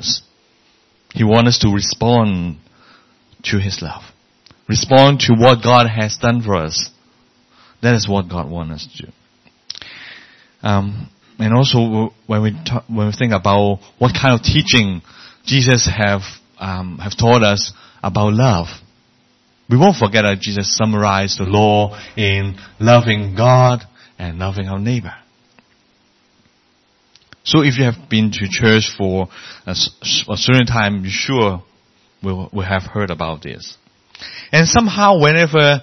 us. He wants us to respond to His love. Respond to what God has done for us. That is what God wants us to do. And also when we think about what kind of teaching Jesus have taught us about love, we won't forget that Jesus summarized the law in loving God and loving our neighbor. So if you have been to church for a certain time, you sure will have heard about this. And somehow whenever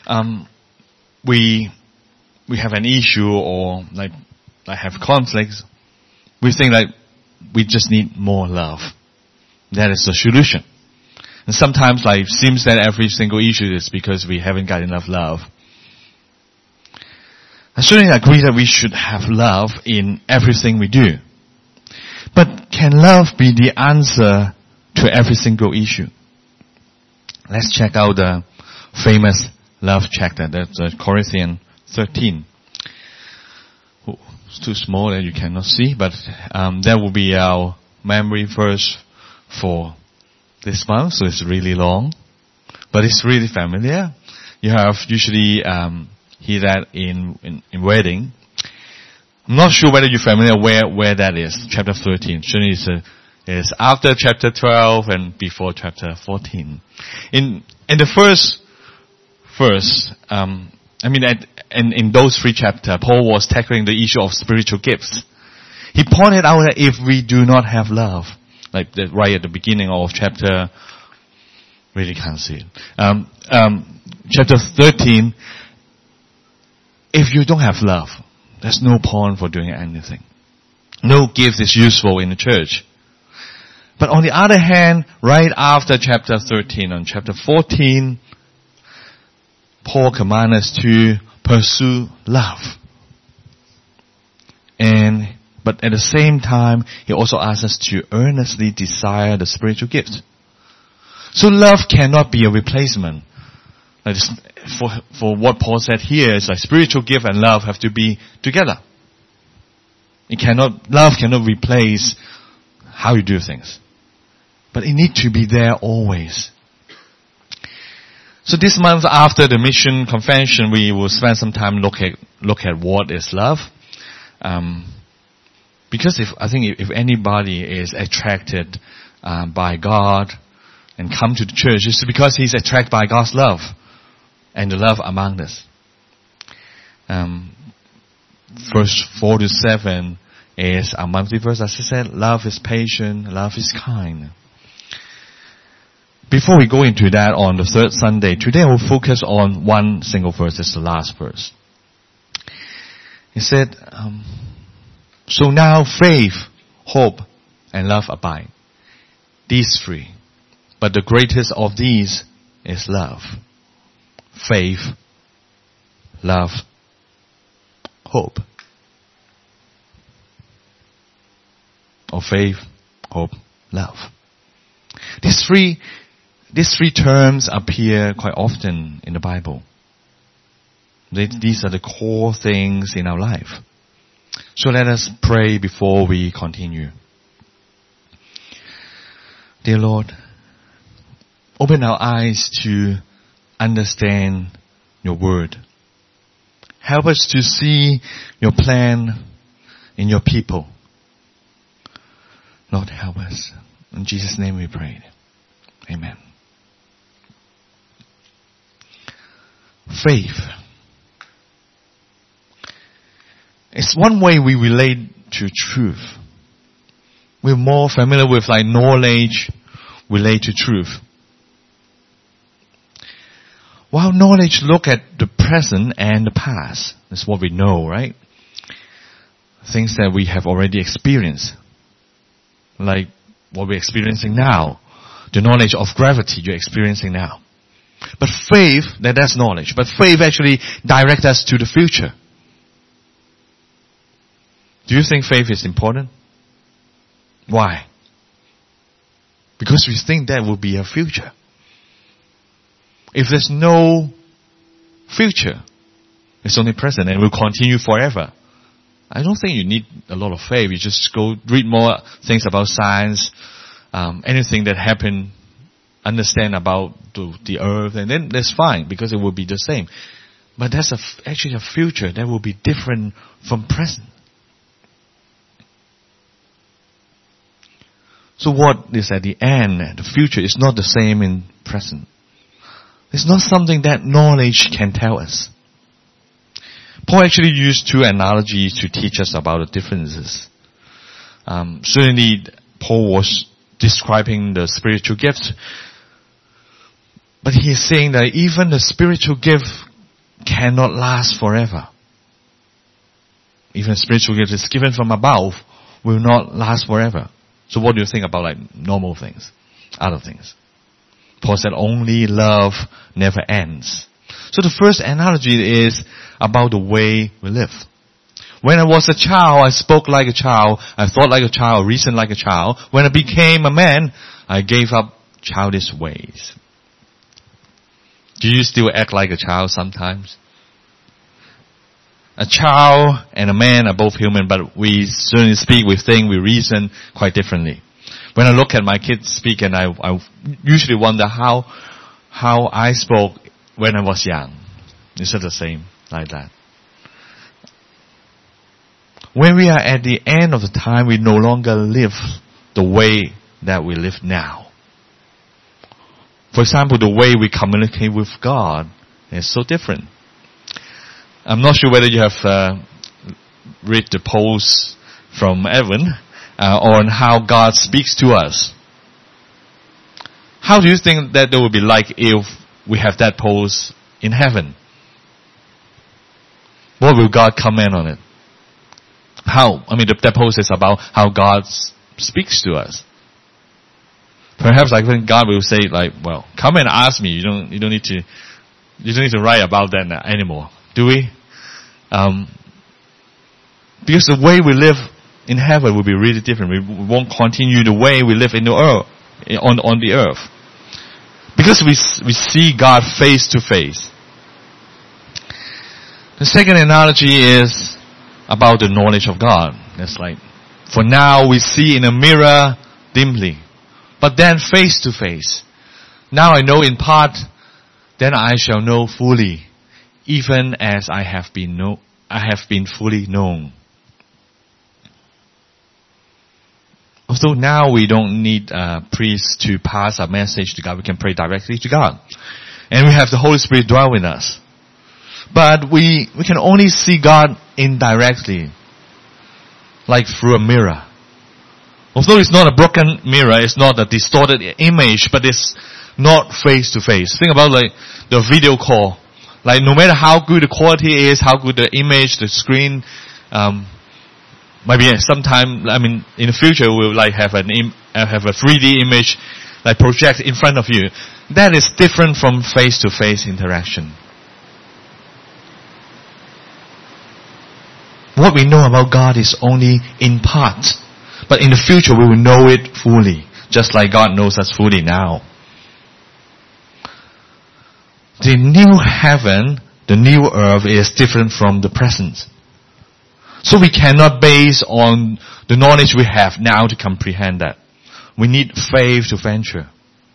we have an issue or like have conflicts, we think like we just need more love. That is the solution. And sometimes like it seems that every single issue is because we haven't got enough love. I certainly agree that we should have love in everything we do. But can love be the answer to every single issue? Let's check out the famous love chapter. That's Corinthians 13. Oh, it's too small that you cannot see, but that will be our memory verse for this month. So it's really long, but it's really familiar. You have usually hear that in wedding. I'm not sure whether you're familiar where that is. Chapter 13. Certainly it's after chapter 12 and before chapter 14. In the first verse, in those 3 chapters, Paul was tackling the issue of spiritual gifts. He pointed out that if we do not have love, like right at the beginning of chapter, really can't see it. Chapter 13, if you don't have love, there's no point for doing anything. No gift is useful in the church. But on the other hand, right after chapter 13, on chapter 14, Paul commands us to pursue love. But at the same time, he also asks us to earnestly desire the spiritual gift. So love cannot be a replacement. For what Paul said here, is like spiritual gift and love have to be together. Love cannot replace how you do things. But it needs to be there always. So this month after the mission convention, we will spend some time look at what is love. Because if anybody is attracted by God and come to the church, it's because he's attracted by God's love and the love among us. Verse 4 to 7 is our monthly verse. As I said, love is patient, love is kind. Before we go into that on the third Sunday, today we'll focus on one single verse. It's the last verse. He said, so now faith, hope, and love abide. These 3. But the greatest of these is love. Faith, love, hope. Or faith, hope, love. These three terms appear quite often in the Bible. These are the core things in our life. So let us pray before we continue. Dear Lord, open our eyes to understand your word. Help us to see your plan in your people. Lord, help us. In Jesus' name we pray. Amen. Faith. It's one way we relate to truth. We're more familiar with like knowledge relate to truth. While knowledge look at the present and the past. That's what we know, right? Things that we have already experienced. Like what we're experiencing now. The knowledge of gravity you're experiencing now. But faith, that's knowledge. But faith actually directs us to the future. Do you think faith is important? Why? Because we think that will be a future. If there's no future, it's only present and will continue forever. I don't think you need a lot of faith. You just go read more things about science, anything that happened, understand about the earth, and then that's fine because it will be the same. But that's actually a future that will be different from present. So what is at the end, the future, is not the same in present. It's not something that knowledge can tell us. Paul actually used two analogies to teach us about the differences. Certainly, Paul was describing the spiritual gifts, but he is saying that even the spiritual gift cannot last forever. Even a spiritual gift is given from above will not last forever. So what do you think about like normal things, other things? Paul said only love never ends. So the first analogy is about the way we live. When I was a child, I spoke like a child, I thought like a child, reasoned like a child. When I became a man, I gave up childish ways. Do you still act like a child sometimes? A child and a man are both human, but we certainly speak, we think, we reason quite differently. When I look at my kids speak, and I usually wonder how I spoke when I was young. Is it the same like that? When we are at the end of the time, we no longer live the way that we live now. For example, the way we communicate with God is so different. I'm not sure whether you have read the post from Evan on how God speaks to us. How do you think that it would be like if we have that post in heaven? What will God comment on it? That post is about how God speaks to us. Perhaps I think God will say like, well, come and ask me. You don't need to write about that anymore. Do we? Because the way we live in heaven will be really different. We won't continue the way we live in the earth, on the earth. Because we see God face to face. The second analogy is about the knowledge of God. That's like, for now we see in a mirror dimly, but then face to face. Now I know in part, then I shall know fully, even as I have been fully known. Although now we don't need priests to pass a message to God, we can pray directly to God. And we have the Holy Spirit dwell in us. But we can only see God indirectly, like through a mirror. Although it's not a broken mirror, it's not a distorted image, but it's not face to face. Think about like the video call. Like no matter how good the quality is, how good the image, the screen, maybe sometime, in the future we'll like have a 3D image like project in front of you. That is different from face to face interaction. What we know about God is only in part. But in the future we will know it fully, just like God knows us fully now. The new heaven, the new earth is different from the present. So we cannot base on the knowledge we have now to comprehend that. We need faith to venture.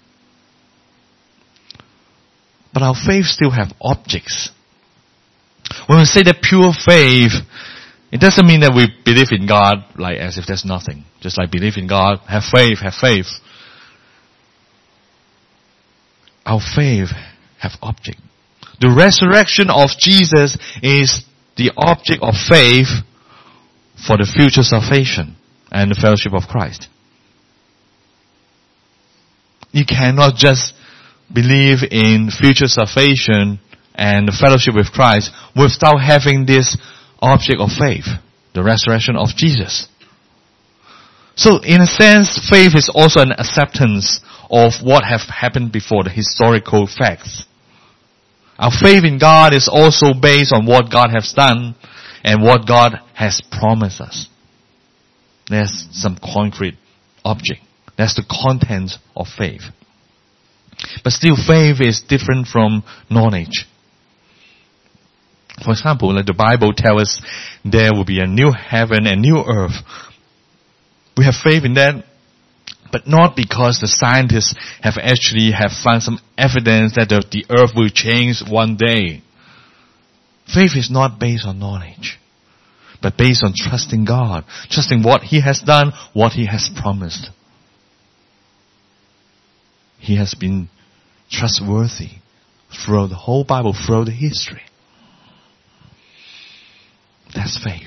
But our faith still have objects. When we say that pure faith, it doesn't mean that we believe in God like as if there's nothing. Just like believe in God, have faith, have faith. Our faith have object. The resurrection of Jesus is the object of faith for the future salvation and the fellowship of Christ. You cannot just believe in future salvation and the fellowship with Christ without having this object of faith, the resurrection of Jesus. So in a sense, faith is also an acceptance of what have happened before, the historical facts. Our faith in God is also based on what God has done and what God has promised us. There's some concrete object. That's the content of faith. But still, faith is different from knowledge. For example, like the Bible tells us there will be a new heaven and new earth. We have faith in that, but not because the scientists have found some evidence that the earth will change one day. Faith is not based on knowledge, but based on trusting God, trusting what He has done, what He has promised. He has been trustworthy throughout the whole Bible, throughout the history. That's faith.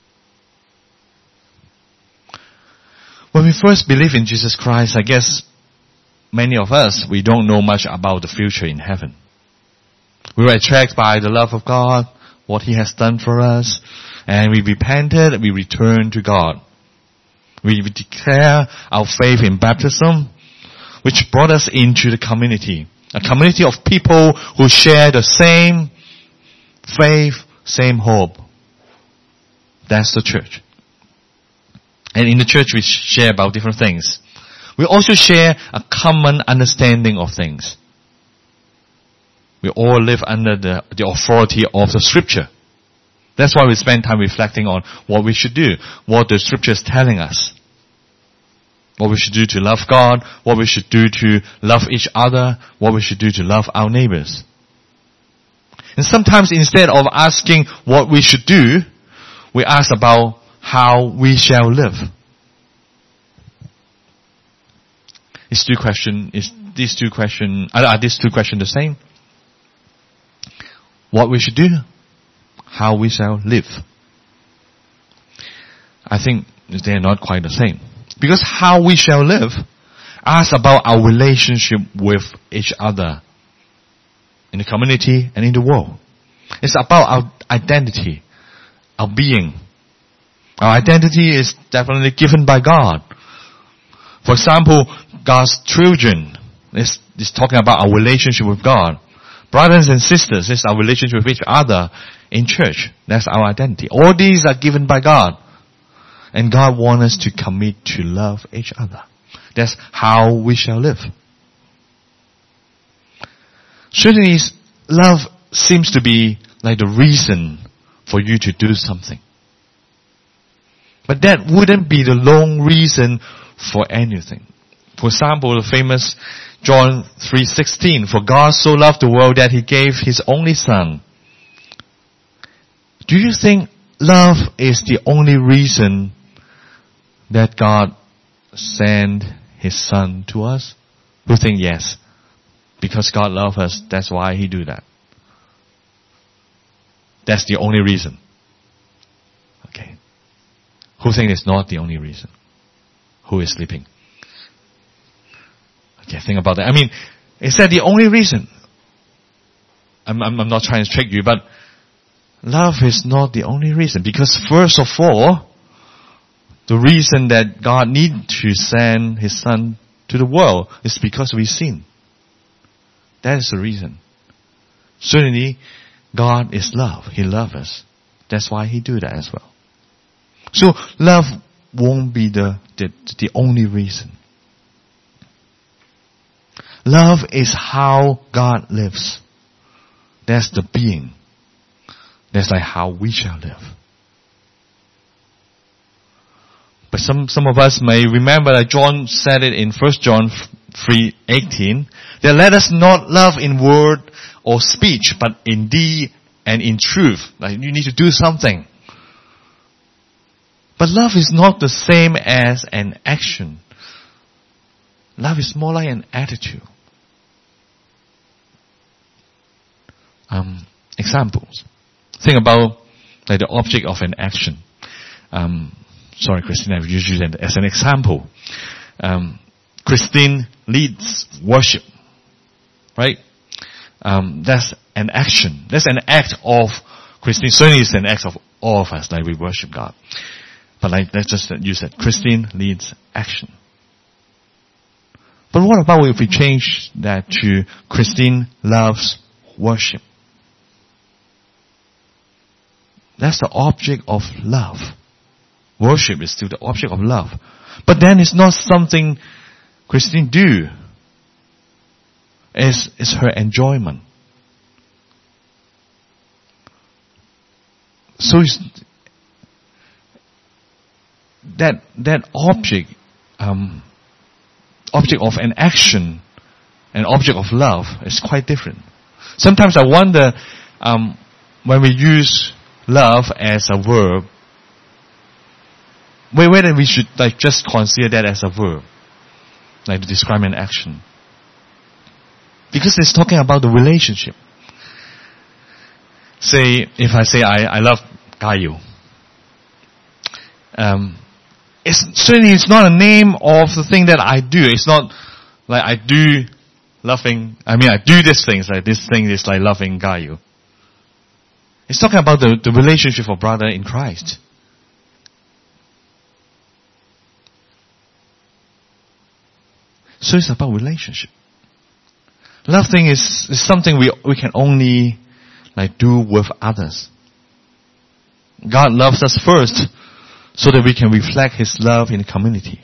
When we first believe in Jesus Christ, I guess many of us, we don't know much about the future in heaven. We were attracted by the love of God, what He has done for us, and we repented, we returned to God. We declare our faith in baptism, which brought us into the community. A community of people who share the same faith, same hope. That's the church. And in the church we share about different things. We also share a common understanding of things. We all live under the authority of the Scripture. That's why we spend time reflecting on what we should do, what the Scripture is telling us. What we should do to love God, what we should do to love each other, what we should do to love our neighbors. And sometimes instead of asking what we should do, we ask about how we shall live. Are these two questions the same? What we should do, how we shall live. I think they are not quite the same. Because how we shall live asks about our relationship with each other in the community and in the world. It's about our identity, our being. Our identity is definitely given by God. For example, God's children is talking about our relationship with God. Brothers and sisters is our relationship with each other in church. That's our identity. All these are given by God. And God wants us to commit to love each other. That's how we shall live. Certainly, love seems to be like the reason for you to do something. But that wouldn't be the long reason for anything. For example, the famous John 3:16, for God so loved the world that He gave His only Son. Do you think love is the only reason that God sent His Son to us? Who think yes? Because God loves us, that's why He do that. That's the only reason. Okay. Who think it's not the only reason? Who is sleeping? Okay, think about that. I mean, is that the only reason? I'm not trying to trick you, but love is not the only reason. Because first of all, the reason that God needed to send His Son to the world is because we sin. That is the reason. Certainly, God is love. He loves us. That's why He do that as well. So, love won't be the only reason. Love is how God lives. That's the being. That's like how we shall live. But some of us may remember that John said it in 1 John 3:18, that let us not love in word or speech, but in deed and in truth. Like you need to do something. But love is not the same as an action. Love is more like an attitude. Examples. Think about like the object of an action. Sorry, Christine, I've used you as an example. Christine leads worship, right? That's an action. That's an act of Christine. Certainly, it's an act of all of us, like we worship God. But like, let's just use that. Christine leads action. But what about if we change that to Christine loves worship? That's the object of love. Worship is still the object of love. But then it's not something Christine do. It's her enjoyment. So it's that object object of an action, an object of love, is quite different. Sometimes I wonder, when we use love as a verb, whether we should just consider that as a verb, to describe an action. Because it's talking about the relationship. Say, if I say I love Gayu, it's not a name of the thing that I do. It's not like I do this thing. It's like this thing is like loving Gayu. It's talking about the relationship of brother in Christ. So it's about relationship. Love thing is something we can only do with others. God loves us first so that we can reflect His love in the community.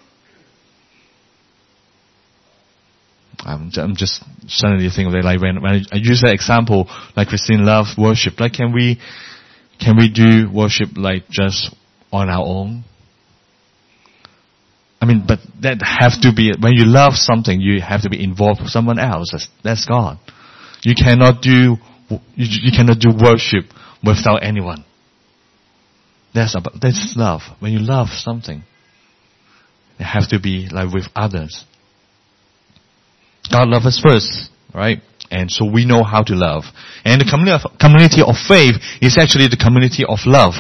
I'm just suddenly thinking of it, when I use that example, Christine loves worship. Can we do worship just on our own? But that have to be, when you love something, you have to be involved with someone else. That's God. You cannot do worship without anyone. That's love. When you love something, it have to be with others. God loves us first, right? And so we know how to love. And the community of faith is actually the community of love.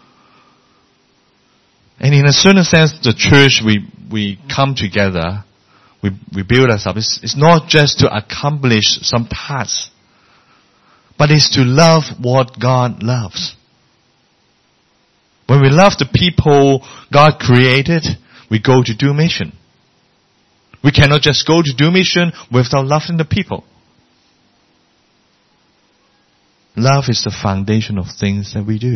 And in a certain sense, the church, we come together, we build ourselves. It's not just to accomplish some tasks, but it's to love what God loves. When we love the people God created, we go to do mission. We cannot just go to do mission without loving the people. Love is the foundation of things that we do.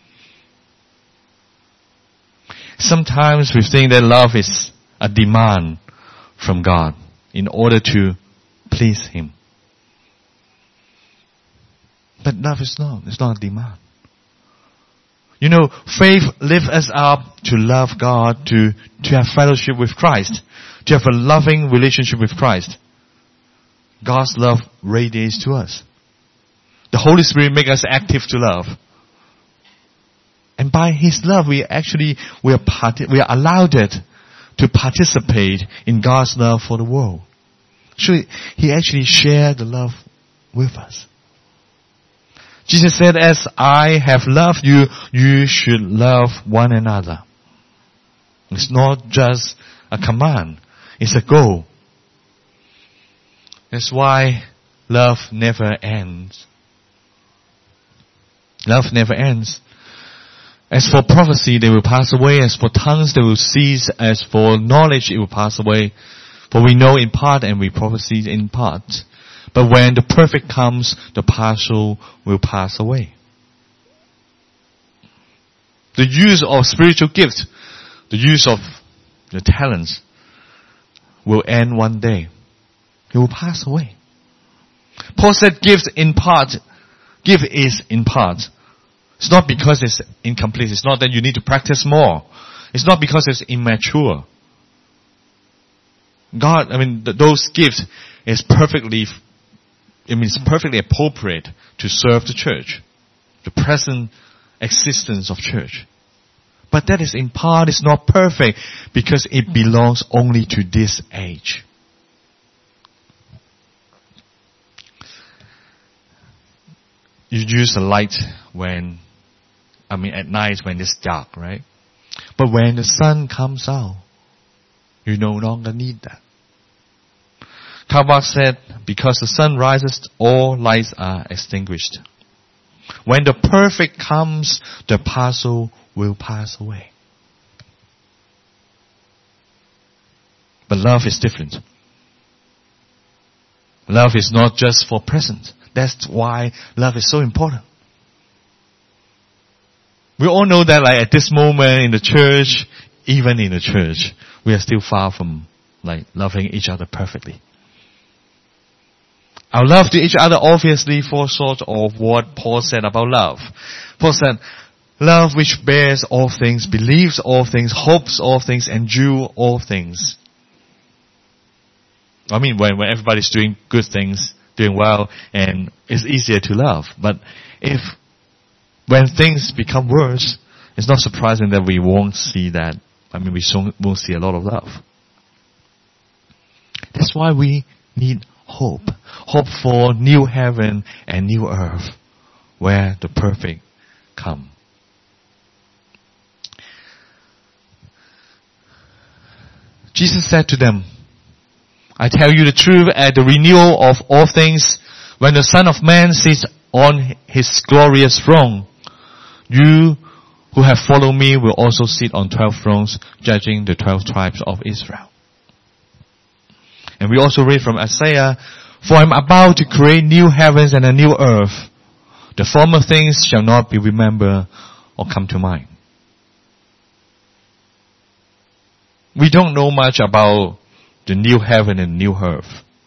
Sometimes we think that love is a demand from God in order to please Him. But love is not. It's not a demand. Faith lifts us up to love God, to have fellowship with Christ, to have a loving relationship with Christ. God's love radiates to us. The Holy Spirit makes us active to love. And by His love, we are allowed to participate in God's love for the world. So He actually shared the love with us. Jesus said, as I have loved you, you should love one another. It's not just a command. It's a goal. That's why love never ends. Love never ends. As for prophecy, they will pass away. As for tongues, they will cease. As for knowledge, it will pass away. For we know in part and we prophesy in part. But when the perfect comes, the partial will pass away. The use of spiritual gifts, the use of the talents will end one day. It will pass away. Paul said give is in part. It's not because it's incomplete. It's not that you need to practice more. It's not because it's immature. Those gifts is perfectly appropriate to serve the church, the present existence of church. But that is in part, it's not perfect because it belongs only to this age. You use the light at night when it's dark, right? But when the sun comes out, you no longer need that. Karl Barth said, because the sun rises, all lights are extinguished. When the perfect comes, the partial will pass away. But love is different. Love is not just for present. That's why love is so important. We all know that at this moment in the church, even in the church, we are still far from loving each other perfectly. Our love to each other obviously falls short of what Paul said about love. Paul said, love which bears all things, believes all things, hopes all things, endures all things. I mean, when everybody's doing good things, doing well, and it's easier to love. But when things become worse, it's not surprising that we won't see that. I mean, won't see a lot of love. That's why we need hope. Hope for new heaven and new earth, where the perfect come. Jesus said to them, I tell you the truth, at the renewal of all things, when the Son of Man sits on his glorious throne, you who have followed me will also sit on 12 thrones, judging the 12 tribes of Israel. And we also read from Isaiah, for I am about to create new heavens and a new earth. The former things shall not be remembered or come to mind. We don't know much about the new heaven and new earth.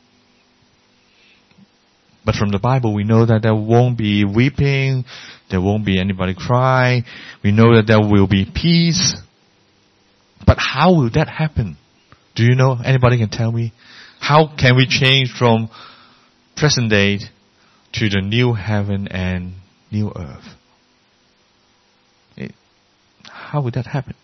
But from the Bible, we know that there won't be weeping, there won't be anybody cry. We know that there will be peace. But how will that happen? Do you know? Anybody can tell me? How can we change from present day to the new heaven and new earth? How would that happen?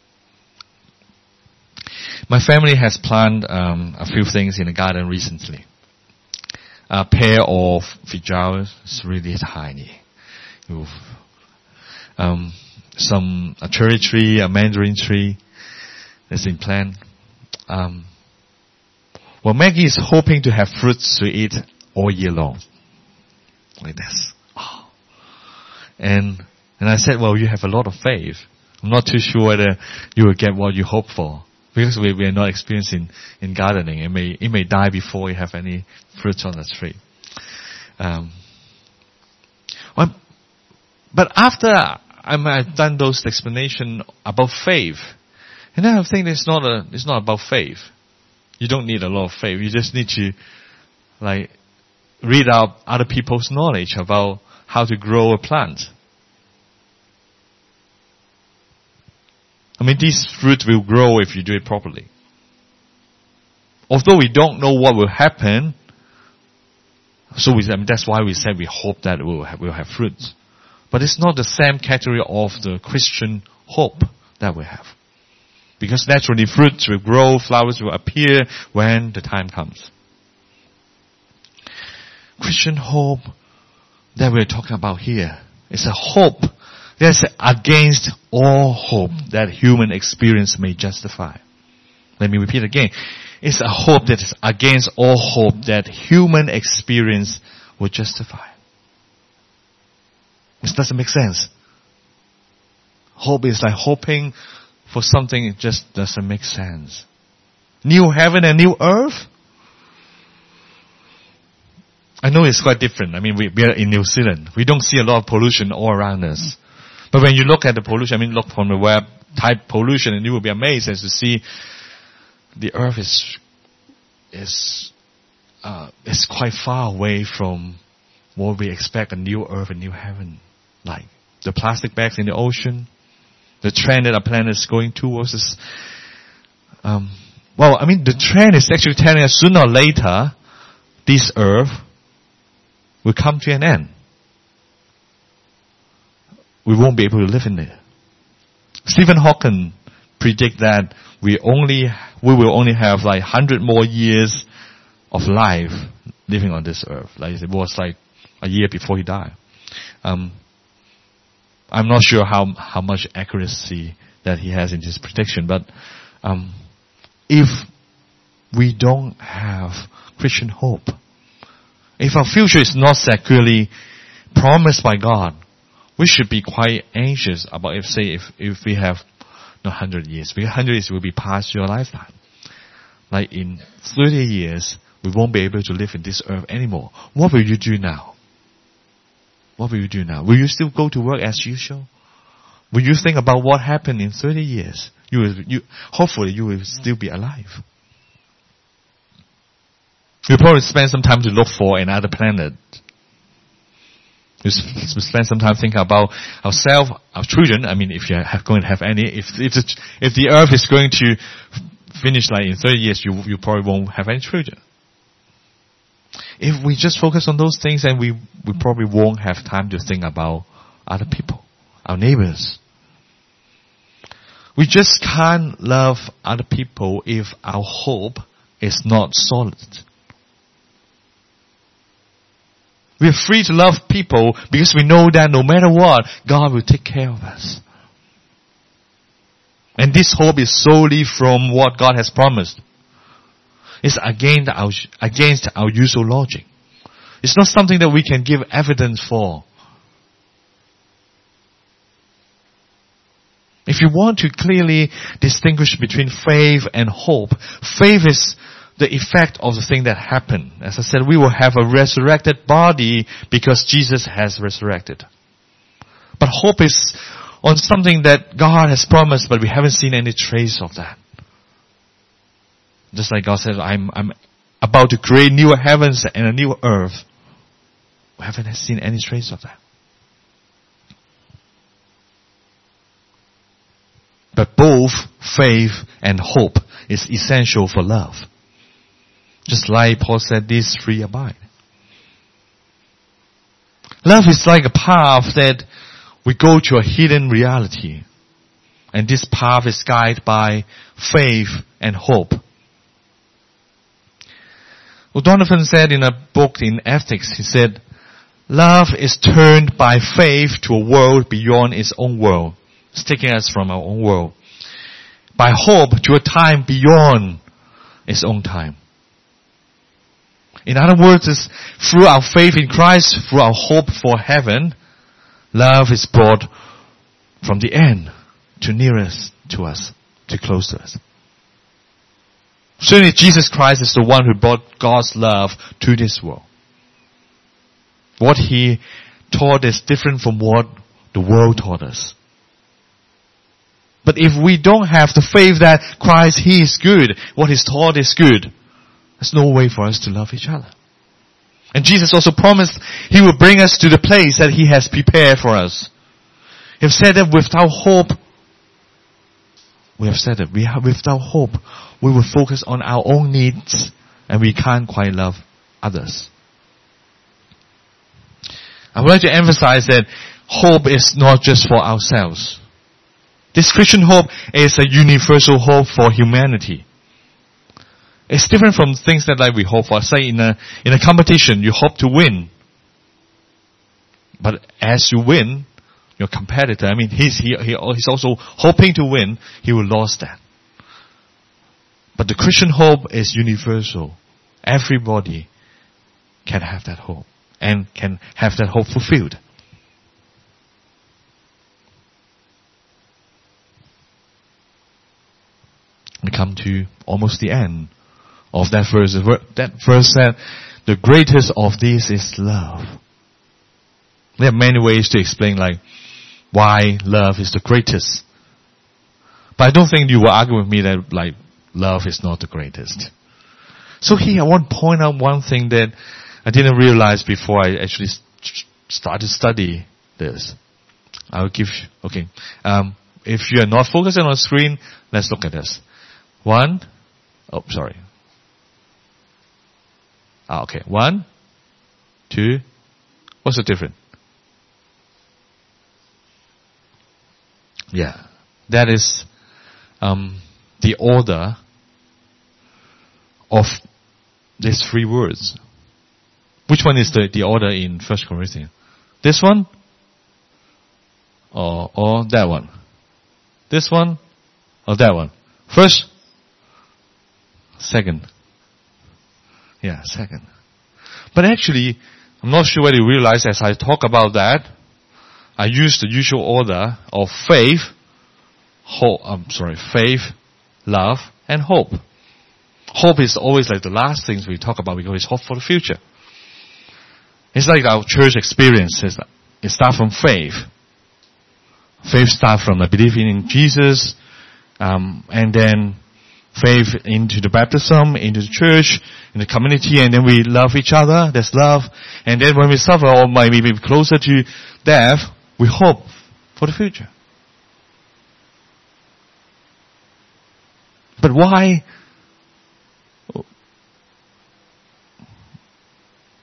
My family has planted a few things in the garden recently. A pair of flowers, it's really tiny. A cherry tree, a mandarin tree that's been planted. Well, Maggie is hoping to have fruits to eat all year long. Like this. Oh. And I said, well, you have a lot of faith. I'm not too sure whether you will get what you hope for. Because we are not experienced in gardening. It may die before you have any fruits on the tree. But after I've done those explanation about faith, and then I think it's not about faith. You don't need a lot of faith. You just need to read out other people's knowledge about how to grow a plant. I mean, these fruits will grow if you do it properly. Although we don't know what will happen, that's why we said we hope that we'll have fruits. But it's not the same category of the Christian hope that we have. Because naturally fruits will grow, flowers will appear when the time comes. Christian hope that we're talking about here is a hope that's against all hope that human experience may justify. Let me repeat again. It's a hope that is against all hope that human experience will justify. This doesn't make sense. Hope is like hoping for something that just doesn't make sense. New heaven and new earth? I know it's quite different. I mean, we are in New Zealand. We don't see a lot of pollution all around us. But when you look at the pollution, look from the web, type pollution, and you will be amazed as to see the earth is quite far away from what we expect a new earth and new heaven. Like the plastic bags in the ocean, the trend that our planet is going towards is, the trend is actually telling us sooner or later, this earth will come to an end. We won't be able to live in it. Stephen Hawking predict that we will only have 100 more years of life living on this earth. It was a year before he died. I'm not sure how much accuracy that he has in his prediction, but if we don't have Christian hope, if our future is not securely promised by God, we should be quite anxious about if we have 100 years. Because 100 years will be past your lifetime. In 30 years, we won't be able to live in this earth anymore. What will you do now? What will you do now? Will you still go to work as usual? Will you think about what happened in 30 years? Hopefully you will still be alive. You'll probably spend some time to look for another planet. You spend some time thinking about ourselves, our children. If you are going to have any, if the earth is going to finish in 30 years, you probably won't have any children. if we just focus on those things, then we probably won't have time to think about other people, our neighbors. We just can't love other people if our hope is not solid. We are free to love people because we know that no matter what, God will take care of us. And this hope is solely from what God has promised. It's against our usual logic. It's not something that we can give evidence for. If you want to clearly distinguish between faith and hope, faith is the effect of the thing that happened. As I said, we will have a resurrected body because Jesus has resurrected. But hope is on something that God has promised, but we haven't seen any trace of that. Just like God said, I'm about to create new heavens and a new earth. We haven't seen any trace of that. But both faith and hope is essential for love. Just like Paul said, these three abide. Love is like a path that we go to a hidden reality. And this path is guided by faith and hope. O'Donovan said in a book in Ethics, he said, love is turned by faith to a world beyond its own world. It's taking us from our own world. By hope to a time beyond its own time. In other words, it's through our faith in Christ, through our hope for heaven, love is brought from the end to nearest to us, to close to us. Certainly Jesus Christ is the one who brought God's love to this world. What He taught is different from what the world taught us. But if we don't have the faith that Christ, He is good, what He's taught is good, there's no way for us to love each other. And Jesus also promised He will bring us to the place that He has prepared for us. He has said that without hope, without hope, we will focus on our own needs and we can't quite love others. I would like to emphasize that hope is not just for ourselves. This Christian hope is a universal hope for humanity. It's different from things that like we hope for. Say in a competition, you hope to win. But as you win, your competitor, he's also hoping to win, he will lose that. But the Christian hope is universal. Everybody can have that hope and can have that hope fulfilled. We come to almost the end of that verse. That verse said, the greatest of these is love. There are many ways to explain like why love is the greatest. But I don't think you will argue with me that like love is not the greatest. So here I want to point out one thing that I didn't realize before I actually started to study this. If you are not focusing on the screen, let's look at this. One, two, what's the difference? Yeah, that is the order of these three words. Which one is the order in 1 Corinthians? This one? Or that one? This one? Or that one? First? Second. Yeah, second. But actually, I'm not sure whether you realize as I talk about that, I use the usual order of faith, love, and hope. Hope is always like the last things we talk about because it's hope for the future. It's like our church experiences. It starts from faith. Faith starts from believing in Jesus, and then faith into the baptism, into the church, in the community, and then we love each other. There's love. And then when we suffer or maybe be closer to death, we hope for the future. But why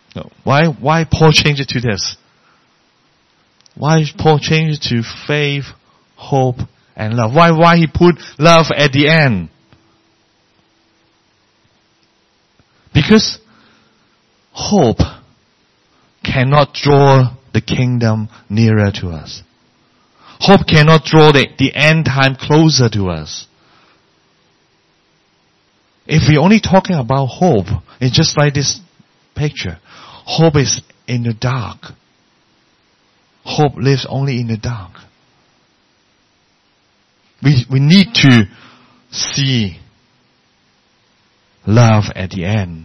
Why Paul changed it to this? Why Paul changed it to faith, hope, and love? Why he put love at the end? Because hope cannot draw the kingdom nearer to us. Hope cannot draw the end time closer to us. If we're only talking about hope, it's just like this picture. Hope is in the dark. Hope lives only in the dark. We need to see love at the end.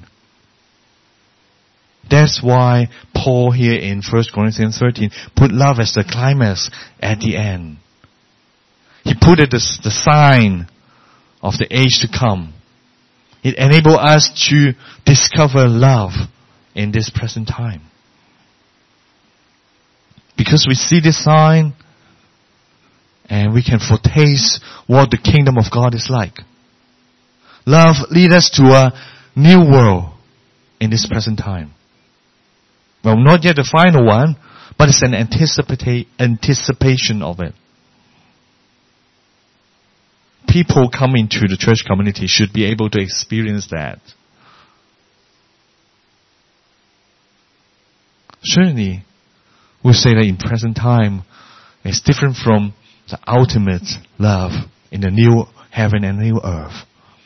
That's why Paul here in 1 Corinthians 13 put love as the climax at the end. He put it as the sign of the age to come. It enables us to discover love in this present time. Because we see this sign and we can foretaste what the kingdom of God is like. Love leads us to a new world in this present time. Well, not yet the final one, but it's an anticipation of it. People coming to the church community should be able to experience that. Certainly, we'll say that in present time, it's different from the ultimate love in the new heaven and new earth.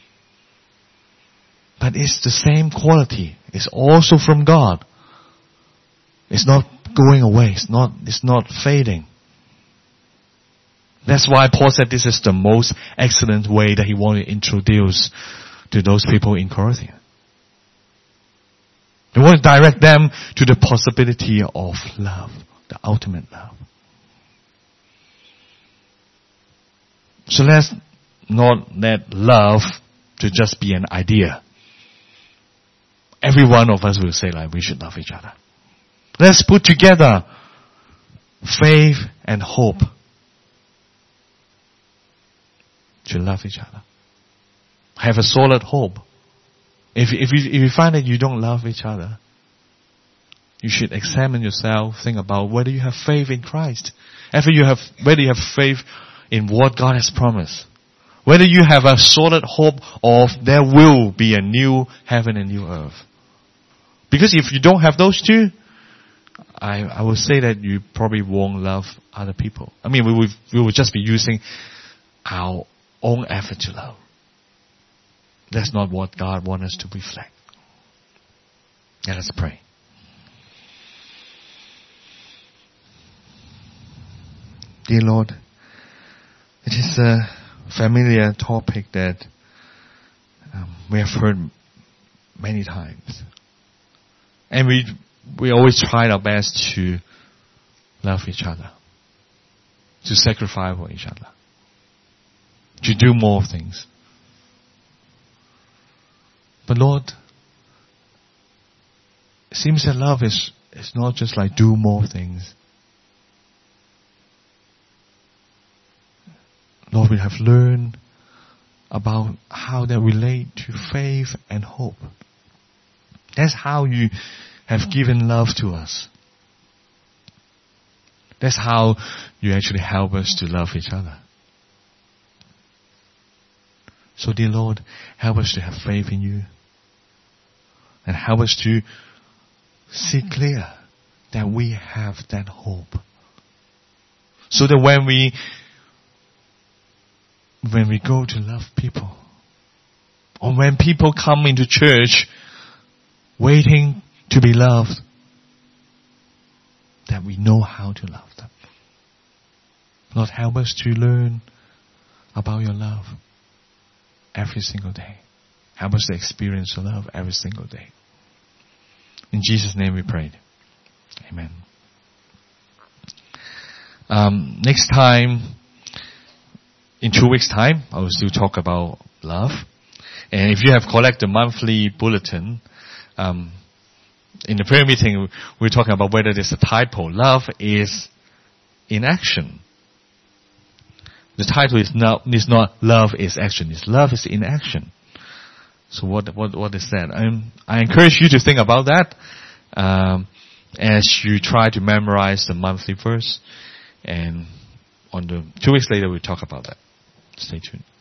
But it's the same quality. It's also from God. It's not going away. It's not fading. That's why Paul said this is the most excellent way that he wanted to introduce to those people in Corinth. He wanted to direct them to the possibility of love, the ultimate love. So let's not let love to just be an idea. Every one of us will say like we should love each other. Let's put together faith and hope to love each other. Have a solid hope. If you find that you don't love each other, you should examine yourself, think about whether you have faith in Christ, whether you have faith in what God has promised, whether you have a solid hope of there will be a new heaven and new earth. Because if you don't have those two, I would say that you probably won't love other people. I mean, we would just be using our own effort to love. That's not what God wants us to reflect. Let us pray. Dear Lord, it is a familiar topic that we have heard many times. And we always try our best to love each other, to sacrifice for each other, to do more things. But Lord, it seems that love is not just like do more things. Lord, we have learned about how they relate to faith and hope. That's how you have given love to us. That's how you actually help us to love each other. So dear Lord, help us to have faith in you. And help us to see clear that we have that hope. So that when we go to love people, or when people come into church waiting to be loved, that we know how to love them. Lord, help us to learn about your love every single day. Help us to experience your love every single day. In Jesus' name we pray. Amen. Next time, in 2 weeks' time, I will still talk about love. And if you have collected the monthly bulletin, in the prayer meeting, we're talking about whether there's a typo. Love is in action. The title is not love is action. It's love is in action. So what is that? I encourage you to think about that. as you try to memorize the monthly verse. And on the 2 weeks later, we'll talk about that. Stay tuned.